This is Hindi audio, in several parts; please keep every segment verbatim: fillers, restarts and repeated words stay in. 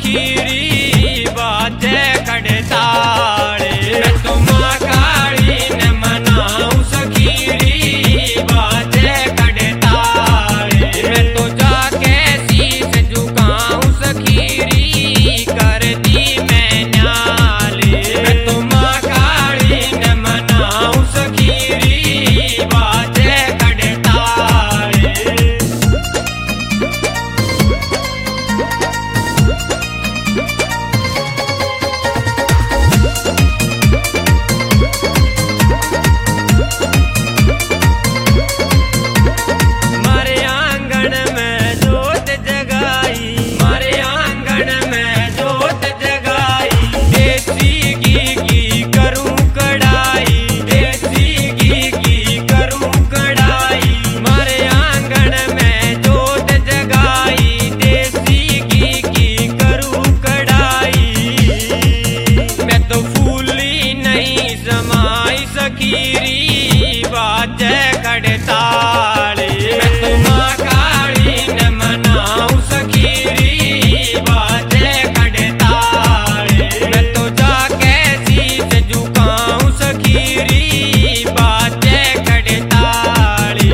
सखीरी बाजे खड़ताले। मैं तो माँ काली ने मनाऊं सखीरी बाजे खड़ताले। मैं तो जाके शीश झुकाऊं सखीरी कर दी मैं न्याले। मैं तो माँ काली ने मनाऊं सखीरी बाजे खड़ताले। सखीरी बाजे खड़ताले। मैं तो माँ काली ने मनाऊं सखीरी बाजे खड़ताले। मैं तो जाके शीश झुकाऊं सखीरी बाजे खड़ताले।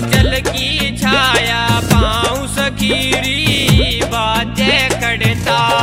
सखीरी बाजे खड़ताले।